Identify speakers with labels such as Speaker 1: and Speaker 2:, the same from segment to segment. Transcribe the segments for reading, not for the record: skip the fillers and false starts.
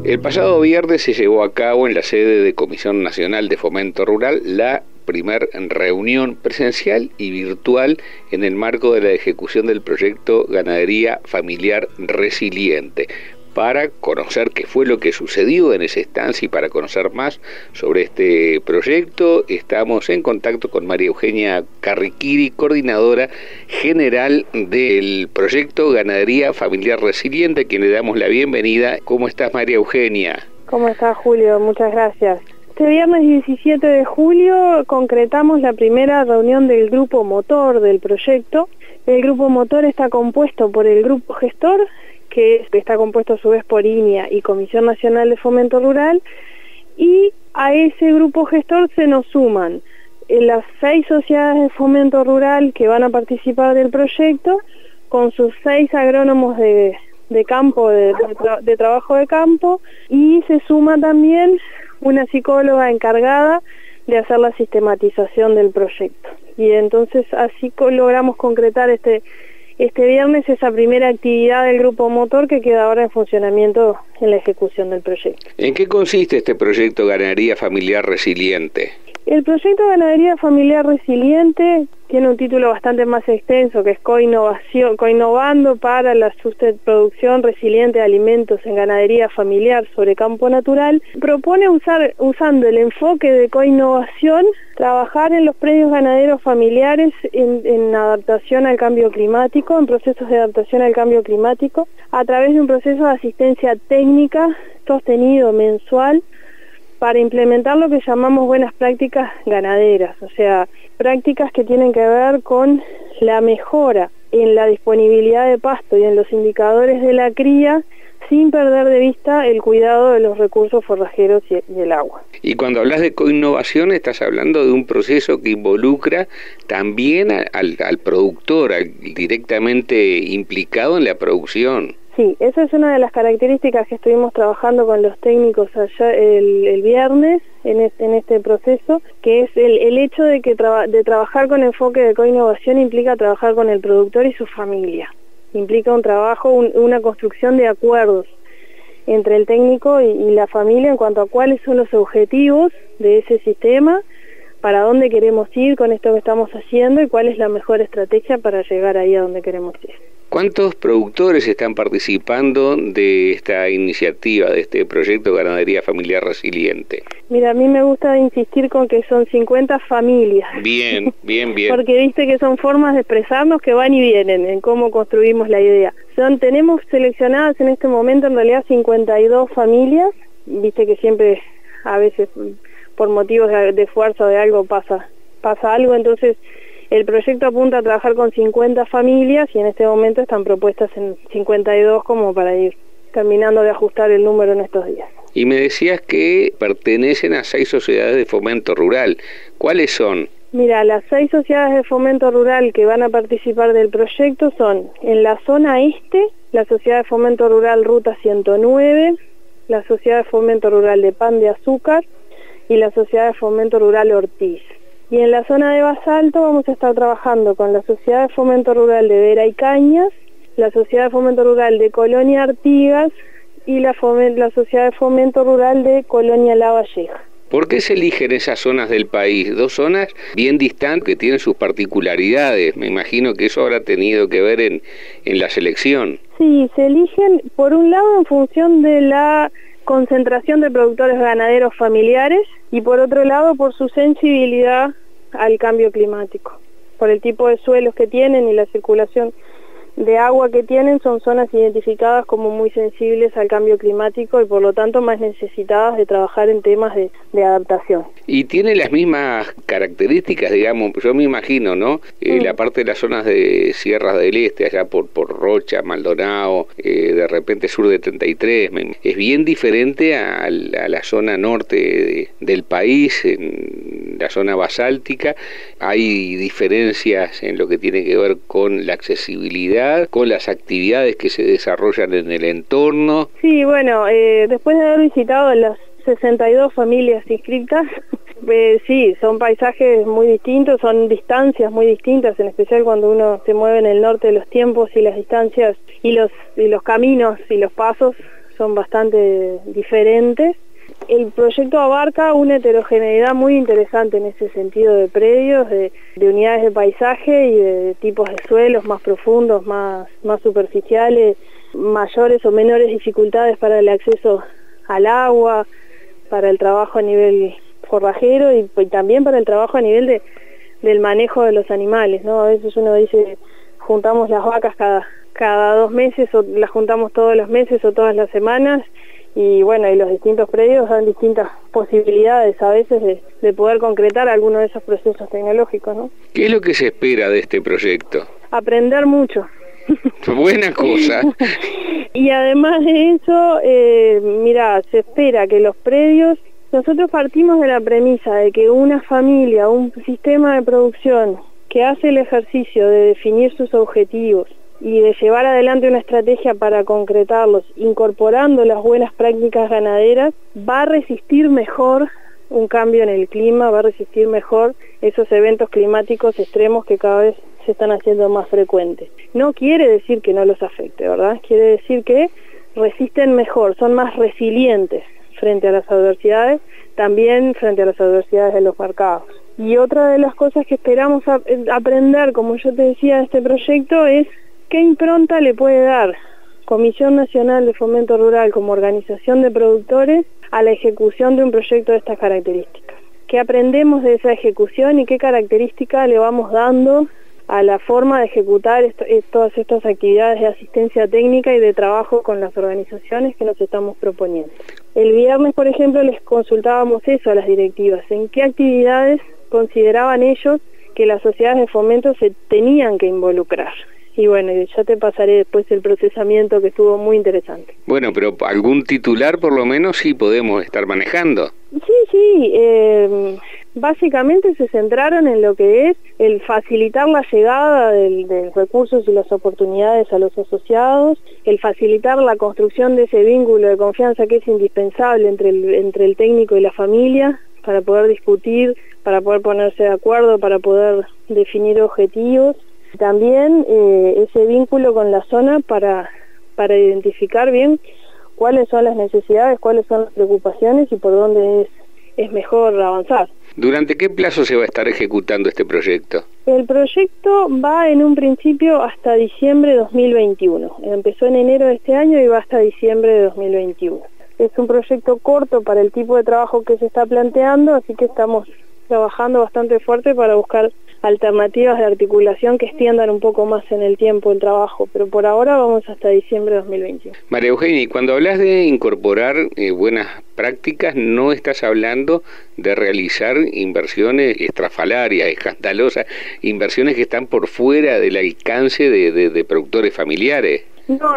Speaker 1: El pasado viernes se llevó a cabo en la sede de Comisión Nacional de Fomento Rural la primer reunión presencial y virtual en el marco de la ejecución del proyecto Ganadería Familiar Resiliente, para conocer qué fue lo que sucedió en esa estancia y para conocer más sobre este proyecto. Estamos en contacto con María Eugenia Carriquiri, coordinadora general del proyecto Ganadería Familiar Resiliente, a quien le damos la bienvenida. ¿Cómo estás, María Eugenia?
Speaker 2: ¿Cómo estás, Julio? Muchas gracias. Este viernes 17 de julio concretamos la primera reunión del grupo motor del proyecto. El grupo motor está compuesto por el grupo gestor, que está compuesto a su vez por INIA y Comisión Nacional de Fomento Rural, y a ese grupo gestor se nos suman las 6 sociedades de fomento rural que van a participar del proyecto, con sus 6 agrónomos de campo, de trabajo de campo, y se suma también una psicóloga encargada de hacer la sistematización del proyecto. Y entonces así logramos concretar este viernes esa primera actividad del grupo motor, que queda ahora en funcionamiento en la ejecución del proyecto.
Speaker 1: ¿En qué consiste este proyecto Ganadería Familiar Resiliente?
Speaker 2: El proyecto Ganadería Familiar Resiliente tiene un título bastante más extenso, que es Coinnovando para la producción resiliente de alimentos en ganadería familiar sobre campo natural. Propone usando el enfoque de coinnovación, trabajar en los predios ganaderos familiares en adaptación al cambio climático, en procesos de adaptación al cambio climático, a través de un proceso de asistencia técnica sostenido mensual, para implementar lo que llamamos buenas prácticas ganaderas, o sea, prácticas que tienen que ver con la mejora en la disponibilidad de pasto y en los indicadores de la cría, sin perder de vista el cuidado de los recursos forrajeros y el agua.
Speaker 1: Y cuando hablas de coinnovación, estás hablando de un proceso que involucra también al productor, directamente implicado en la producción.
Speaker 2: Sí, esa es una de las características que estuvimos trabajando con los técnicos allá el viernes en este proceso, que es el hecho de que de trabajar con enfoque de coinnovación implica trabajar con el productor y su familia. Implica un trabajo, una construcción de acuerdos entre el técnico y la familia en cuanto a cuáles son los objetivos de ese sistema, para dónde queremos ir con esto que estamos haciendo y cuál es la mejor estrategia para llegar ahí a donde queremos ir.
Speaker 1: ¿Cuántos productores están participando de esta iniciativa, de este proyecto Ganadería Familiar Resiliente?
Speaker 2: Mira, a mí me gusta insistir con que son 50 familias.
Speaker 1: Bien.
Speaker 2: Porque viste que son formas de expresarnos que van y vienen en cómo construimos la idea. Tenemos seleccionadas en este momento en realidad 52 familias, viste que siempre a veces por motivos de fuerza o de algo pasa algo, entonces el proyecto apunta a trabajar con 50 familias y en este momento están propuestas en 52 como para ir terminando de ajustar el número en estos días.
Speaker 1: Y me decías que pertenecen a 6 sociedades de fomento rural. ¿Cuáles son?
Speaker 2: Mira, las 6 sociedades de fomento rural que van a participar del proyecto son, en la zona este, la Sociedad de Fomento Rural Ruta 109, la Sociedad de Fomento Rural de Pan de Azúcar y la Sociedad de Fomento Rural Ortiz. Y en la zona de Basalto vamos a estar trabajando con la Sociedad de Fomento Rural de Vera y Cañas, la Sociedad de Fomento Rural de Colonia Artigas y la Sociedad de Fomento Rural de Colonia La Valleja.
Speaker 1: ¿Por qué se eligen esas zonas del país? 2 zonas bien distantes que tienen sus particularidades. Me imagino que eso habrá tenido que ver en la selección.
Speaker 2: Sí, se eligen por un lado en función de la concentración de productores ganaderos familiares y por otro lado por su sensibilidad al cambio climático. Por el tipo de suelos que tienen y la circulación de agua que tienen, son zonas identificadas como muy sensibles al cambio climático y por lo tanto más necesitadas de trabajar en temas de adaptación.
Speaker 1: Y tiene las mismas características, digamos, yo me imagino, ¿no? La parte de las zonas de Sierras del Este, allá por Rocha, Maldonado, de repente sur de 33, es bien diferente a la zona norte del país, en la zona basáltica. Hay diferencias en lo que tiene que ver con la accesibilidad, con las actividades que se desarrollan en el entorno.
Speaker 2: Sí, bueno, después de haber visitado las 62 familias inscritas, sí, son paisajes muy distintos, son distancias muy distintas, en especial cuando uno se mueve en el norte, los tiempos y las distancias y los caminos y los pasos son bastante diferentes. El proyecto abarca una heterogeneidad muy interesante en ese sentido de predios, de unidades de paisaje y de tipos de suelos más profundos, más superficiales, mayores o menores dificultades para el acceso al agua, para el trabajo a nivel forrajero y también para el trabajo a nivel del manejo de los animales, ¿no? A veces uno dice, juntamos las vacas cada 2 meses, o las juntamos todos los meses o todas las semanas, y bueno, y los distintos predios dan distintas posibilidades a veces de poder concretar alguno de esos procesos tecnológicos, ¿no?
Speaker 1: ¿Qué es lo que se espera de este proyecto?
Speaker 2: Aprender mucho.
Speaker 1: Buena cosa.
Speaker 2: Y además de eso, mira, se espera que los predios, nosotros partimos de la premisa de que una familia, un sistema de producción que hace el ejercicio de definir sus objetivos y de llevar adelante una estrategia para concretarlos, incorporando las buenas prácticas ganaderas, va a resistir mejor un cambio en el clima, va a resistir mejor esos eventos climáticos extremos que cada vez se están haciendo más frecuentes. No quiere decir que no los afecte, ¿verdad? Quiere decir que resisten mejor, son más resilientes frente a las adversidades, también frente a las adversidades de los mercados. Y otra de las cosas que esperamos aprender, como yo te decía, de este proyecto es qué impronta le puede dar Comisión Nacional de Fomento Rural como organización de productores a la ejecución de un proyecto de estas características. ¿Qué aprendemos de esa ejecución y qué característica le vamos dando a la forma de ejecutar todas estas actividades de asistencia técnica y de trabajo con las organizaciones que nos estamos proponiendo? El viernes, por ejemplo, les consultábamos eso a las directivas, en qué actividades consideraban ellos que las sociedades de fomento se tenían que involucrar. Y bueno, ya te pasaré después el procesamiento, que estuvo muy interesante.
Speaker 1: Bueno, pero algún titular por lo menos sí podemos estar manejando.
Speaker 2: Sí, básicamente se centraron en lo que es el facilitar la llegada de recursos y las oportunidades a los asociados, el facilitar la construcción de ese vínculo de confianza que es indispensable entre el técnico y la familia, para poder discutir, para poder ponerse de acuerdo, para poder definir objetivos. También ese vínculo con la zona para identificar bien cuáles son las necesidades, cuáles son las preocupaciones y por dónde es mejor avanzar.
Speaker 1: ¿Durante qué plazo se va a estar ejecutando este proyecto?
Speaker 2: El proyecto va en un principio hasta diciembre de 2021. Empezó en enero de este año y va hasta diciembre de 2021. Es un proyecto corto para el tipo de trabajo que se está planteando, así que estamos trabajando bastante fuerte para buscar alternativas de articulación que extiendan un poco más en el tiempo el trabajo, pero por ahora vamos hasta diciembre de 2021.
Speaker 1: María Eugenia, y cuando hablas de incorporar buenas prácticas, no estás hablando de realizar inversiones estrafalarias, escandalosas, inversiones que están por fuera del alcance de productores familiares.
Speaker 2: No.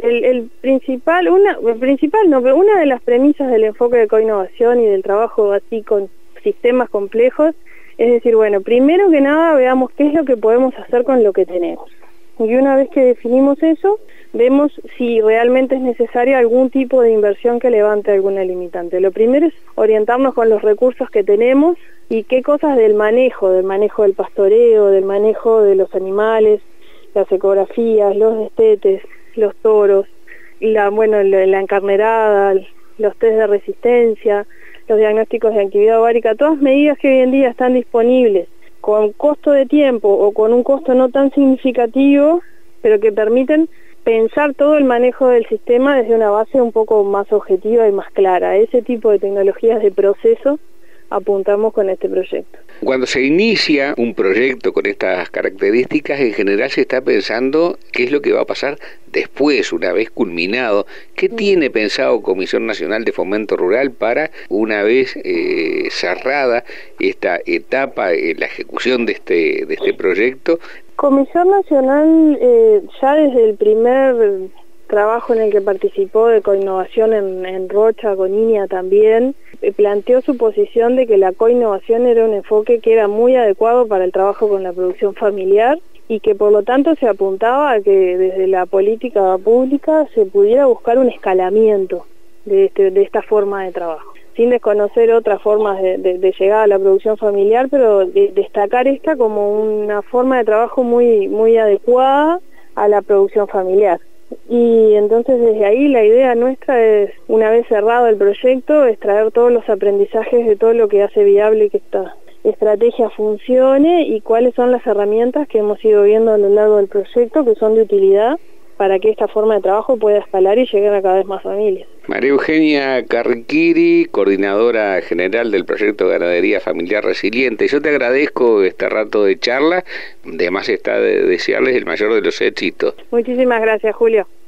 Speaker 2: Pero una de las premisas del enfoque de coinnovación y del trabajo así con sistemas complejos es decir, bueno, primero que nada veamos qué es lo que podemos hacer con lo que tenemos. Y una vez que definimos eso, vemos si realmente es necesaria algún tipo de inversión que levante alguna limitante. Lo primero es orientarnos con los recursos que tenemos y qué cosas del manejo del pastoreo, del manejo de los animales, las ecografías, los destetes, los toros, la encarnerada, los test de resistencia, los diagnósticos de actividad ovárica, todas medidas que hoy en día están disponibles con costo de tiempo o con un costo no tan significativo, pero que permiten pensar todo el manejo del sistema desde una base un poco más objetiva y más clara. Ese tipo de tecnologías de proceso apuntamos con este proyecto.
Speaker 1: Cuando se inicia un proyecto con estas características, en general se está pensando qué es lo que va a pasar después, una vez culminado. ¿Qué tiene pensado Comisión Nacional de Fomento Rural para, una vez cerrada esta etapa, la ejecución de este proyecto?
Speaker 2: Comisión Nacional, ya desde el primer trabajo en el que participó de coinnovación en Rocha, con INIA también, planteó su posición de que la coinnovación era un enfoque que era muy adecuado para el trabajo con la producción familiar y que por lo tanto se apuntaba a que desde la política pública se pudiera buscar un escalamiento de esta forma de trabajo, sin desconocer otras formas de llegar a la producción familiar, pero destacar esta como una forma de trabajo muy adecuada a la producción familiar. Y entonces desde ahí la idea nuestra es, una vez cerrado el proyecto, extraer todos los aprendizajes de todo lo que hace viable que esta estrategia funcione y cuáles son las herramientas que hemos ido viendo a lo largo del proyecto que son de utilidad para que esta forma de trabajo pueda escalar y llegar a cada vez más familias.
Speaker 1: María Eugenia Carriquiri, coordinadora general del proyecto Ganadería Familiar Resiliente. Yo te agradezco este rato de charla, además está de desearles el mayor de los éxitos.
Speaker 2: Muchísimas gracias, Julio.